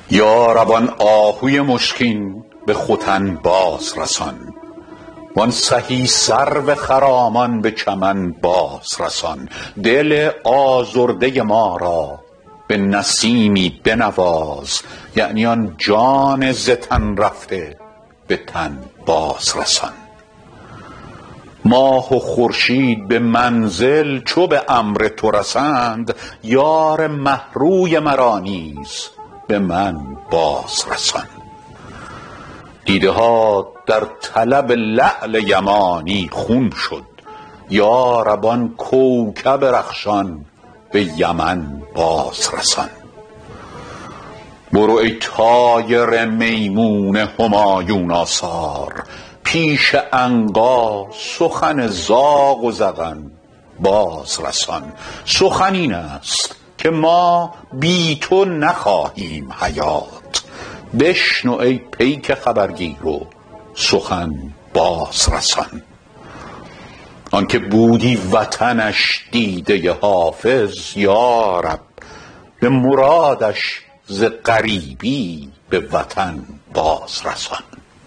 یا رب آن آهوی مشکین به ختن باز رسان، وان سهی سرو خرامان به چمن باز رسان. دل آزرده ما را به نسیمی بنواز، یعنی آن جان ز تن رفته به تن باز رسان. ماه و خورشید به منزل چو به امر تو رسند، یار مه روی مرا نیز به من باز رسان. دیده ها در طلب لعل یمانی خون شد، یا رب آن کوکب رخشان به یمن باز رسان. برو ای طایر میمون همایون آثار، پیش عنقا سخن زاغ و زغن باز رسان. سخن این است که ما بی تو نخواهیم حیات، بشنو ای پیک خبرگیر و سخن باز رسان. آنکه بودی وطنش دیده حافظ، یا رب به مرادش ز غریبی به وطن باز رسان.